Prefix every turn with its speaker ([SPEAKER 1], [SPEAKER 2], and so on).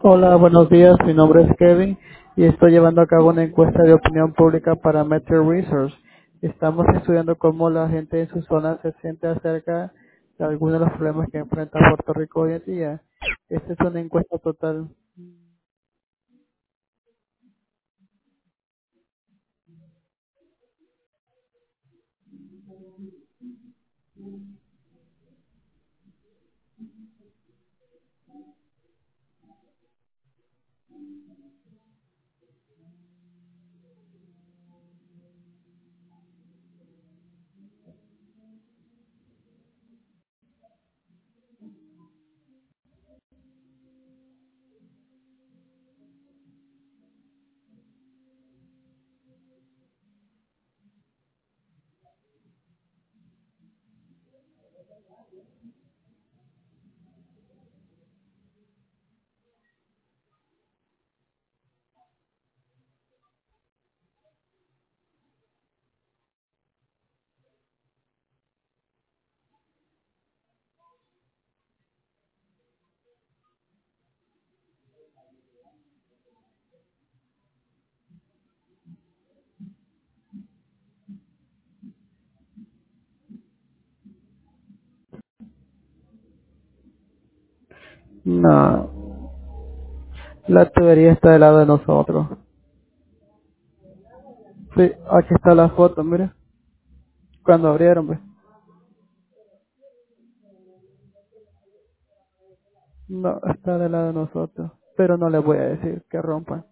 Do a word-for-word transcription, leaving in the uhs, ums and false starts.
[SPEAKER 1] Hola, buenos días. Mi nombre es Kevin y estoy llevando a cabo una encuesta de opinión pública para Metro Research. Estamos estudiando cómo la gente en su zona se siente acerca de algunos de los problemas que enfrenta Puerto Rico hoy en día. Esta es una encuesta total. No, la tubería está del lado de nosotros. Sí, aquí está la foto, mira, cuando abrieron, pues. No, está del lado de nosotros, pero no les voy a decir que rompan.